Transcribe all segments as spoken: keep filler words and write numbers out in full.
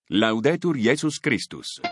Laudetur Jesus Christus.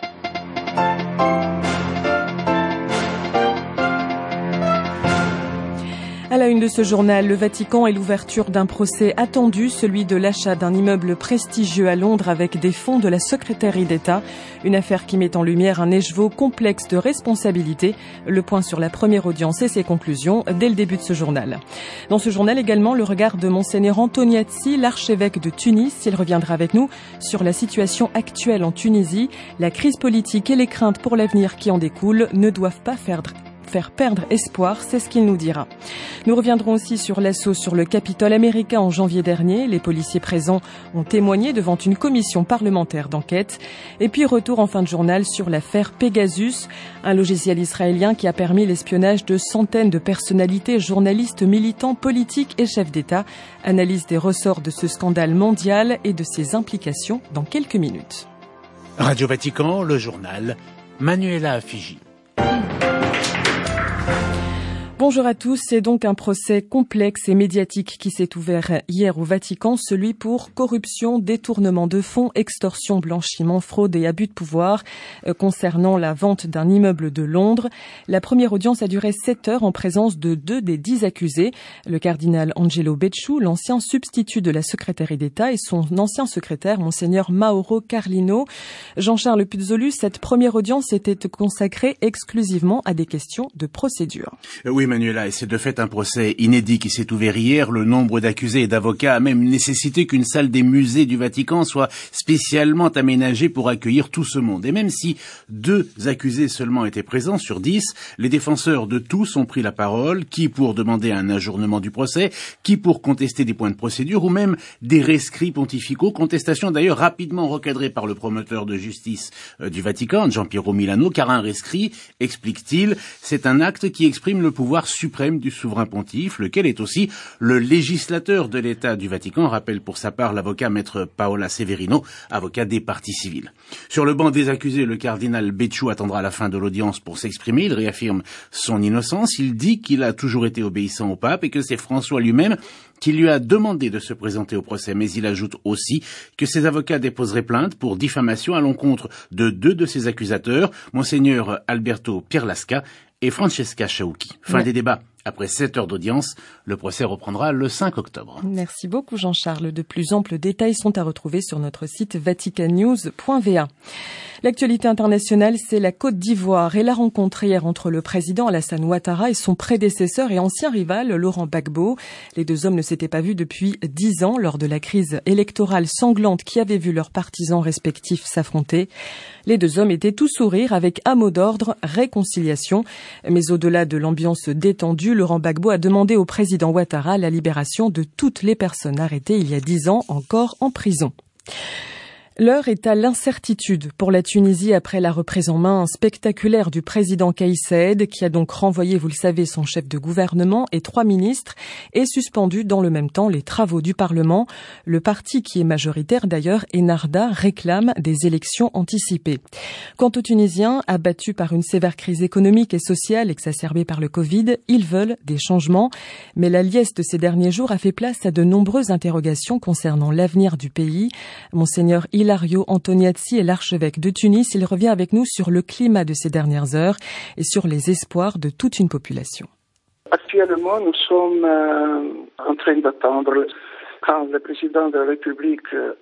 À la une de ce journal, le Vatican et l'ouverture d'un procès attendu, celui de l'achat d'un immeuble prestigieux à Londres avec des fonds de la secrétairie d'État. Une affaire qui met en lumière un écheveau complexe de responsabilité. Le point sur la première audience et ses conclusions dès le début de ce journal. Dans ce journal également, le regard de Monseigneur Antoniazzi, l'archevêque de Tunis. Il reviendra avec nous sur la situation actuelle en Tunisie. La crise politique et les craintes pour l'avenir qui en découlent ne doivent pas faire faire perdre espoir, c'est ce qu'il nous dira. Nous reviendrons aussi sur l'assaut sur le Capitole américain en janvier dernier. Les policiers présents ont témoigné devant une commission parlementaire d'enquête. Et puis retour en fin de journal sur l'affaire Pegasus, un logiciel israélien qui a permis l'espionnage de centaines de personnalités, journalistes, militants, politiques et chefs d'État. Analyse des ressorts de ce scandale mondial et de ses implications dans quelques minutes. Radio Vatican, le journal, Manuela Figi. Bonjour à tous, c'est donc un procès complexe et médiatique qui s'est ouvert hier au Vatican, celui pour corruption, détournement de fonds, extorsion, blanchiment, fraude et abus de pouvoir euh, concernant la vente d'un immeuble de Londres. La première audience a duré sept heures en présence de deux des dix accusés, le cardinal Angelo Becciu, l'ancien substitut de la secrétaire d'État, et son ancien secrétaire, monseigneur Mauro Carlino. Jean-Charles Puzzolu, cette première audience était consacrée exclusivement à des questions de procédure. Oui, Manuela, et c'est de fait un procès inédit qui s'est ouvert hier. Le nombre d'accusés et d'avocats a même nécessité qu'une salle des musées du Vatican soit spécialement aménagée pour accueillir tout ce monde. Et même si deux accusés seulement étaient présents sur dix, les défenseurs de tous ont pris la parole, qui pour demander un ajournement du procès, qui pour contester des points de procédure ou même des rescrits pontificaux, contestation d'ailleurs rapidement recadrée par le promoteur de justice euh, du Vatican, Giampiero Milano, car un rescrit, explique-t-il, c'est un acte qui exprime le pouvoir suprême du souverain pontife, lequel est aussi le législateur de l'État du Vatican, rappelle pour sa part l'avocat maître Paola Severino, avocat des parties civiles. Sur le banc des accusés, le cardinal Becciu attendra la fin de l'audience pour s'exprimer. Il réaffirme son innocence. Il dit qu'il a toujours été obéissant au pape et que c'est François lui-même qui lui a demandé de se présenter au procès. Mais il ajoute aussi que ses avocats déposeraient plainte pour diffamation à l'encontre de deux de ses accusateurs, monseigneur Alberto Pierlasca et Francesca Chaucchi. Fin ouais. des débats. Après sept heures d'audience, le procès reprendra le cinq octobre. Merci beaucoup Jean-Charles. De plus amples détails sont à retrouver sur notre site vatican news point v a. L'actualité internationale, c'est la Côte d'Ivoire et la rencontre hier entre le président Alassane Ouattara et son prédécesseur et ancien rival Laurent Gbagbo. Les deux hommes ne s'étaient pas vus depuis dix ans lors de la crise électorale sanglante qui avait vu leurs partisans respectifs s'affronter. Les deux hommes étaient tout sourire avec un mot d'ordre, réconciliation. Mais au-delà de l'ambiance détendue, Laurent Gbagbo a demandé au président Ouattara la libération de toutes les personnes arrêtées il y a dix ans encore en prison. L'heure est à l'incertitude pour la Tunisie après la reprise en main spectaculaire du président Kais Saied, qui a donc renvoyé, vous le savez, son chef de gouvernement et trois ministres et suspendu dans le même temps les travaux du Parlement. Le parti qui est majoritaire d'ailleurs, Ennahda, réclame des élections anticipées. Quant aux Tunisiens, abattus par une sévère crise économique et sociale exacerbée par le Covid, ils veulent des changements. Mais la liesse de ces derniers jours a fait place à de nombreuses interrogations concernant l'avenir du pays. Monseigneur Ilario Antoniazzi est l'archevêque de Tunis. Il revient avec nous sur le climat de ces dernières heures et sur les espoirs de toute une population. Actuellement, nous sommes euh, en train d'attendre quand le président de la République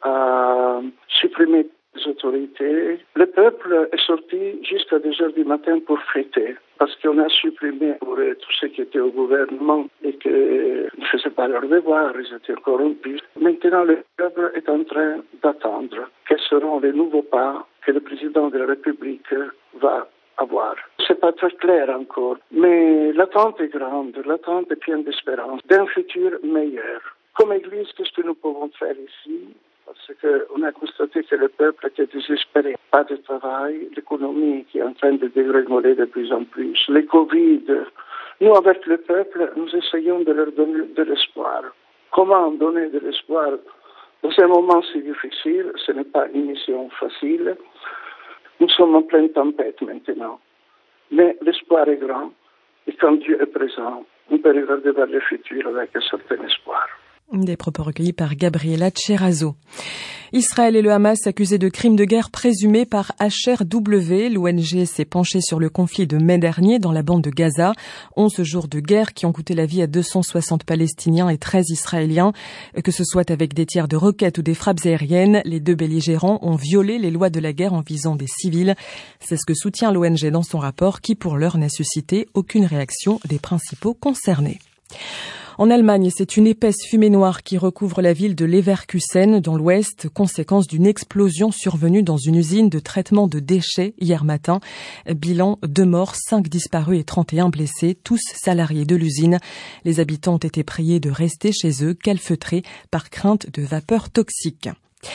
a supprimé les autorités. Le peuple est sorti jusqu'à deux heures du matin pour fêter, parce qu'on a supprimé pour tous ceux qui étaient au gouvernement et qui ne faisaient pas leur devoir, ils étaient corrompus. Maintenant, le peuple est en train d'attendre quels seront les nouveaux pas que le président de la République va avoir. C'est pas très clair encore, mais l'attente est grande, l'attente est pleine d'espérance, d'un futur meilleur. Comme Église, qu'est-ce que nous pouvons faire ici? Parce qu'on a constaté que le peuple était désespéré. Pas de travail, l'économie qui est en train de dégringoler de plus en plus, les Covid. Nous, avec le peuple, nous essayons de leur donner de l'espoir. Comment donner de l'espoir dans un moment si difficile? Ce n'est pas une mission facile. Nous sommes en pleine tempête maintenant. Mais l'espoir est grand. Et quand Dieu est présent, on peut regarder vers le futur avec un certain espoir. Des propos recueillis par Gabriela Cerazo. Israël et le Hamas accusés de crimes de guerre présumés par H R W. L'O N G s'est penchée sur le conflit de mai dernier dans la bande de Gaza. Onze jours de guerre qui ont coûté la vie à deux cent soixante Palestiniens et treize Israéliens. Que ce soit avec des tirs de roquettes ou des frappes aériennes, les deux belligérants ont violé les lois de la guerre en visant des civils. C'est ce que soutient l'O N G dans son rapport qui, pour l'heure, n'a suscité aucune réaction des principaux concernés. En Allemagne, c'est une épaisse fumée noire qui recouvre la ville de Leverkusen dans l'ouest, conséquence d'une explosion survenue dans une usine de traitement de déchets hier matin. Bilan deux morts, cinq disparus et trente et un blessés, tous salariés de l'usine. Les habitants ont été priés de rester chez eux, calfeutrés par crainte de vapeurs toxiques.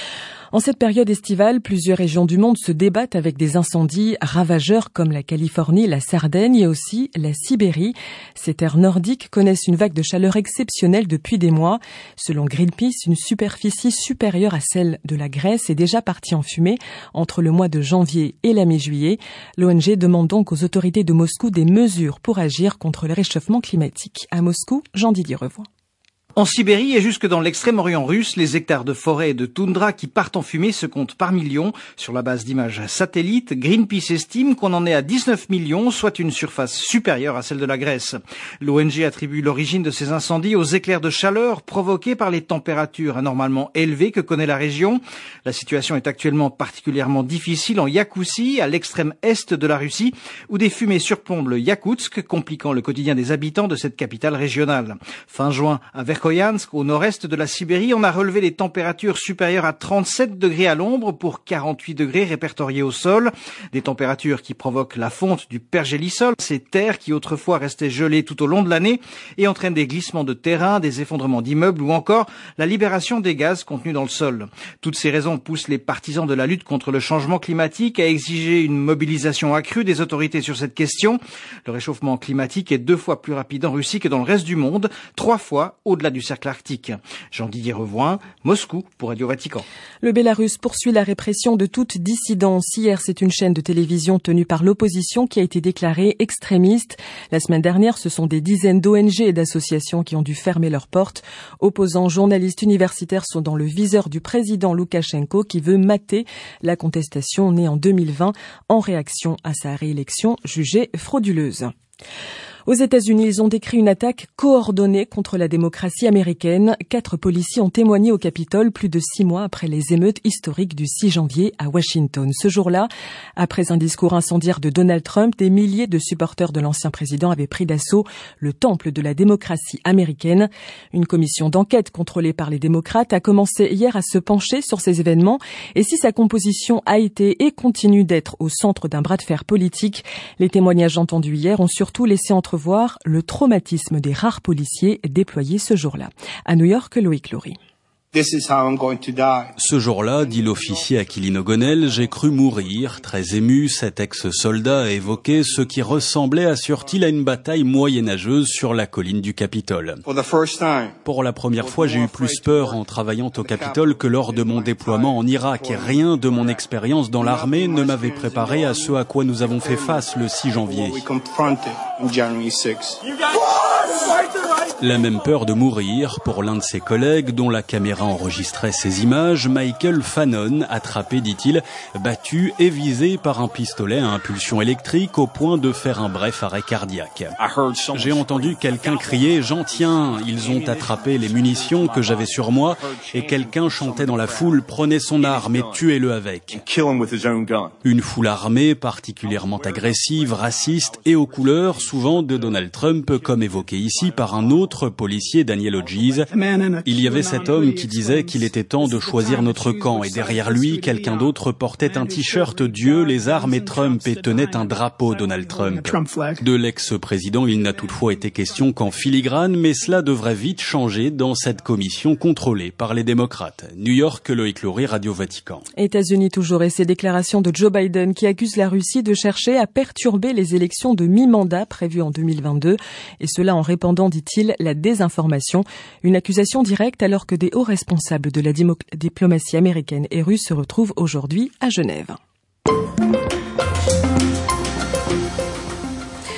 En cette période estivale, plusieurs régions du monde se débattent avec des incendies ravageurs comme la Californie, la Sardaigne et aussi la Sibérie. Ces terres nordiques connaissent une vague de chaleur exceptionnelle depuis des mois. Selon Greenpeace, une superficie supérieure à celle de la Grèce est déjà partie en fumée entre le mois de janvier et la mi-juillet. L'O N G demande donc aux autorités de Moscou des mesures pour agir contre le réchauffement climatique. À Moscou, Jean-Didier Revoix. En Sibérie et jusque dans l'extrême-orient russe, les hectares de forêt et de toundra qui partent en fumée se comptent par millions. Sur la base d'images satellites, Greenpeace estime qu'on en est à dix-neuf millions, soit une surface supérieure à celle de la Grèce. L'O N G attribue l'origine de ces incendies aux éclairs de chaleur provoqués par les températures anormalement élevées que connaît la région. La situation est actuellement particulièrement difficile en Iakoussie, à l'extrême est de la Russie, où des fumées surplombent le Yakoutsk, compliquant le quotidien des habitants de cette capitale régionale. Fin juin, à Verkhoyansk, au nord-est de la Sibérie, on a relevé les températures supérieures à trente-sept degrés à l'ombre pour quarante-huit degrés répertoriés au sol. Des températures qui provoquent la fonte du pergélisol, ces terres qui autrefois restaient gelées tout au long de l'année et entraînent des glissements de terrain, des effondrements d'immeubles ou encore la libération des gaz contenus dans le sol. Toutes ces raisons poussent les partisans de la lutte contre le changement climatique à exiger une mobilisation accrue des autorités sur cette question. Le réchauffement climatique est deux fois plus rapide en Russie que dans le reste du monde, trois fois au-delà du cercle arctique. Jean-Didier Revoin, Moscou pour Radio Vatican. Le Bélarus poursuit la répression de toute dissidence. Hier, c'est une chaîne de télévision tenue par l'opposition qui a été déclarée extrémiste. La semaine dernière, ce sont des dizaines d'O N G et d'associations qui ont dû fermer leurs portes. Opposants, journalistes universitaires sont dans le viseur du président Loukachenko qui veut mater la contestation née en deux mille vingt en réaction à sa réélection jugée frauduleuse. Aux États-Unis, ils ont décrit une attaque coordonnée contre la démocratie américaine. Quatre policiers ont témoigné au Capitole plus de six mois après les émeutes historiques du six janvier à Washington. Ce jour-là, après un discours incendiaire de Donald Trump, des milliers de supporters de l'ancien président avaient pris d'assaut le temple de la démocratie américaine. Une commission d'enquête contrôlée par les démocrates a commencé hier à se pencher sur ces événements. Et si sa composition a été et continue d'être au centre d'un bras de fer politique, les témoignages entendus hier ont surtout laissé entre voir le traumatisme des rares policiers déployés ce jour-là. À New York, Loïc Laurie. Ce jour-là, dit l'officier Aquilino O'Connell, j'ai cru mourir. Très ému, cet ex-soldat a évoqué ce qui ressemblait, assure-t-il, à une bataille moyenâgeuse sur la colline du Capitole. Pour la première fois, j'ai eu plus peur en travaillant au Capitole que lors de mon déploiement en Irak. Rien de mon expérience dans l'armée ne m'avait préparé à ce à quoi nous avons fait face le six janvier. La même peur de mourir pour l'un de ses collègues dont la caméra enregistrait ces images, Michael Fannon, attrapé, dit-il, battu et visé par un pistolet à impulsion électrique au point de faire un bref arrêt cardiaque. J'ai entendu quelqu'un crier « J'en tiens !» Ils ont attrapé les munitions que j'avais sur moi et quelqu'un chantait dans la foule « Prenez son arme et tuez-le avec ». Une foule armée, particulièrement agressive, raciste et aux couleurs, souvent de Donald Trump, comme évoqué ici par un autre policier, Daniel Hodges. Il y avait cet homme qui disait qu'il était temps de choisir notre camp et derrière lui, quelqu'un d'autre portait un t-shirt Dieu, les armes et Trump et tenait un drapeau Donald Trump. De l'ex-président, il n'a toutefois été question qu'en filigrane, mais cela devrait vite changer dans cette commission contrôlée par les démocrates. New York, Loïc Laurie, Radio Vatican. États-Unis toujours et ces déclarations de Joe Biden qui accuse la Russie de chercher à perturber les élections de mi-mandat prévues en deux mille vingt-deux et cela en répandant, dit-il, la désinformation. Une accusation directe alors que des hauts responsables de la diplomatie américaine et russe se retrouvent aujourd'hui à Genève.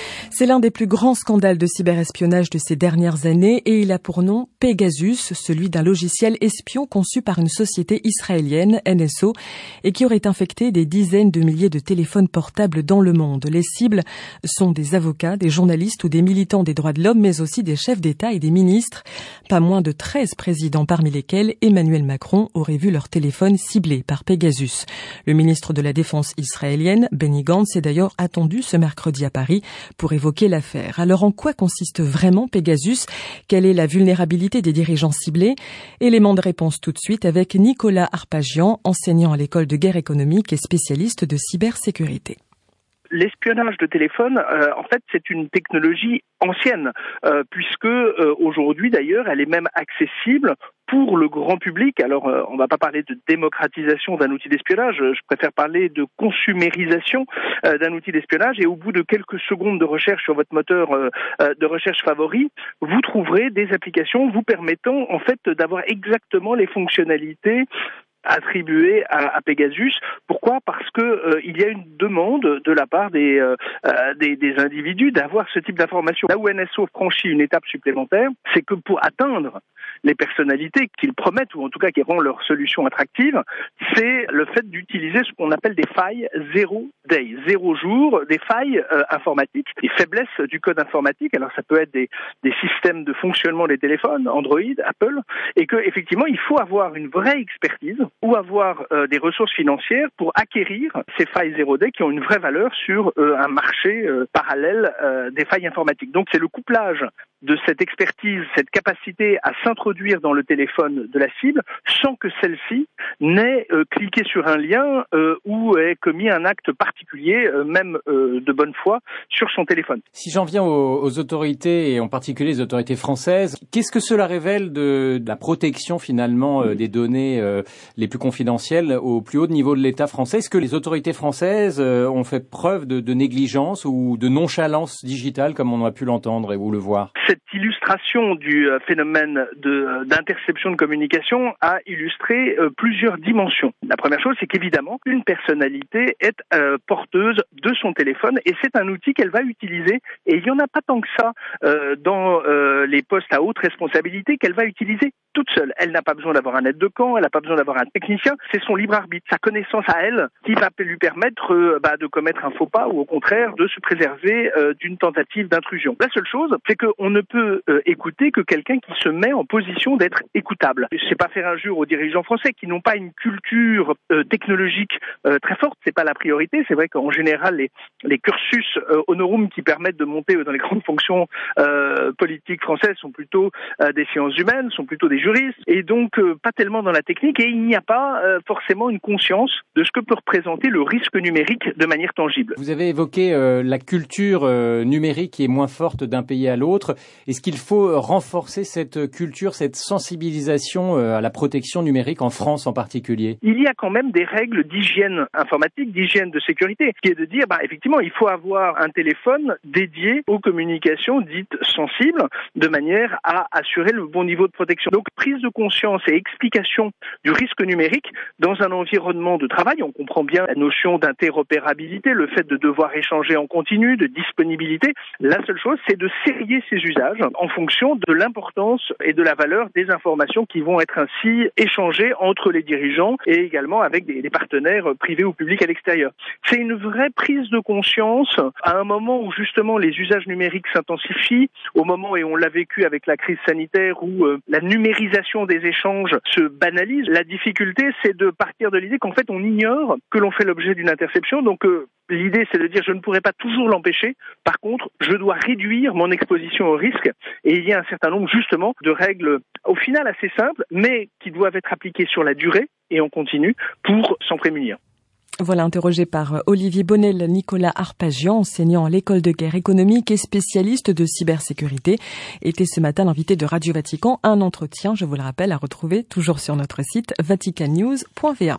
C'est l'un des plus grands scandales de cyberespionnage de ces dernières années et il a pour nom Pegasus, celui d'un logiciel espion conçu par une société israélienne, N S O, et qui aurait infecté des dizaines de milliers de téléphones portables dans le monde. Les cibles sont des avocats, des journalistes ou des militants des droits de l'homme, mais aussi des chefs d'État et des ministres. Pas moins de treize présidents parmi lesquels Emmanuel Macron aurait vu leur téléphone ciblé par Pegasus. Le ministre de la Défense israélienne, Benny Gantz, est d'ailleurs attendu ce mercredi à Paris pour évoquer l'affaire. Alors en quoi consiste vraiment Pegasus? Quelle est la vulnérabilité des dirigeants ciblés? Élément de réponse tout de suite avec Nicolas Arpagian, enseignant à l'école de guerre économique et spécialiste de cybersécurité. L'espionnage de téléphone, euh, en fait, c'est une technologie ancienne, euh, puisque euh, aujourd'hui, d'ailleurs, elle est même accessible pour le grand public. Alors, euh, on ne va pas parler de démocratisation d'un outil d'espionnage, je préfère parler de consumérisation euh, d'un outil d'espionnage. Et au bout de quelques secondes de recherche sur votre moteur euh, euh, de recherche favori, vous trouverez des applications vous permettant, en fait, d'avoir exactement les fonctionnalités attribué à, à Pegasus. Pourquoi? Parce que euh, il y a une demande de la part des, euh, des, des individus d'avoir ce type d'information. Là où N S O franchit une étape supplémentaire, c'est que pour atteindre les personnalités qu'ils promettent, ou en tout cas qui rendent leur solution attractive, c'est le fait d'utiliser ce qu'on appelle des failles zéro day, zéro jour, des failles euh, informatiques, des faiblesses du code informatique. Alors ça peut être des, des systèmes de fonctionnement des téléphones, Android, Apple, et que effectivement il faut avoir une vraie expertise ou avoir euh, des ressources financières pour acquérir ces failles zéro day qui ont une vraie valeur sur euh, un marché euh, parallèle euh, des failles informatiques. Donc c'est le couplage de cette expertise, cette capacité à s'introduire dans le téléphone de la cible sans que celle-ci n'ait euh, cliqué sur un lien euh, ou ait commis un acte particulier, euh, même euh, de bonne foi, sur son téléphone. Si j'en viens aux, aux autorités, et en particulier les autorités françaises, qu'est-ce que cela révèle de, de la protection finalement euh, des données euh, les plus confidentielles au plus haut niveau de l'État français? Est-ce que les autorités françaises euh, ont fait preuve de, de négligence ou de nonchalance digitale comme on a pu l'entendre et vous le voir? Cette illustration du phénomène de, d'interception de communication a illustré euh, plusieurs dimensions. La première chose, c'est qu'évidemment, une personnalité est euh, porteuse de son téléphone et c'est un outil qu'elle va utiliser. Et il n'y en a pas tant que ça euh, dans euh, les postes à haute responsabilité qu'elle va utiliser toute seule. Elle n'a pas besoin d'avoir un aide de camp, elle n'a pas besoin d'avoir un technicien. C'est son libre arbitre, sa connaissance à elle qui va lui permettre euh, bah, de commettre un faux pas ou au contraire de se préserver euh, d'une tentative d'intrusion. La seule chose, c'est qu'on ne peut euh, écouter que quelqu'un qui se met en position d'être écoutable. C'est pas faire injure aux dirigeants français qui n'ont pas une culture euh, technologique euh, très forte, c'est pas la priorité. C'est vrai qu'en général les, les cursus euh, honorum qui permettent de monter dans les grandes fonctions euh, politiques françaises sont plutôt euh, des sciences humaines, sont plutôt des juristes et donc euh, pas tellement dans la technique et il n'y a pas euh, forcément une conscience de ce que peut représenter le risque numérique de manière tangible. Vous avez évoqué euh, la culture euh, numérique qui est moins forte d'un pays à l'autre. Est-ce qu'il faut renforcer cette culture, cette sensibilisation à la protection numérique en France en particulier? Il y a quand même des règles d'hygiène informatique, d'hygiène de sécurité, qui est de dire, bah, effectivement, il faut avoir un téléphone dédié aux communications dites sensibles, de manière à assurer le bon niveau de protection. Donc, prise de conscience et explication du risque numérique dans un environnement de travail. On comprend bien la notion d'interopérabilité, le fait de devoir échanger en continu, de disponibilité. La seule chose, c'est de serrer ces usages en fonction de l'importance et de la valeur des informations qui vont être ainsi échangées entre les dirigeants et également avec des, des partenaires privés ou publics à l'extérieur. C'est une vraie prise de conscience à un moment où justement les usages numériques s'intensifient, au moment où on l'a vécu avec la crise sanitaire où euh, la numérisation des échanges se banalise. La difficulté, c'est de partir de l'idée qu'en fait on ignore que l'on fait l'objet d'une interception. Donc euh, l'idée, c'est de dire je ne pourrai pas toujours l'empêcher. Par contre, je dois réduire mon exposition au risque. Et il y a un certain nombre justement de règles au final assez simples, mais qui doivent être appliquées sur la durée et en continu pour s'en prémunir. Voilà, interrogé par Olivier Bonnel, Nicolas Arpagian, enseignant à l'école de guerre économique et spécialiste de cybersécurité, était ce matin l'invité de Radio Vatican. Un entretien, je vous le rappelle, à retrouver toujours sur notre site vatican news point v a.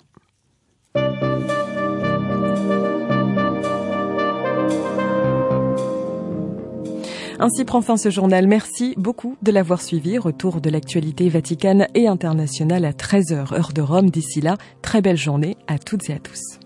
Ainsi prend fin ce journal. Merci beaucoup de l'avoir suivi. Retour de l'actualité vaticane et internationale à treize heures, heure de Rome. D'ici là, très belle journée à toutes et à tous.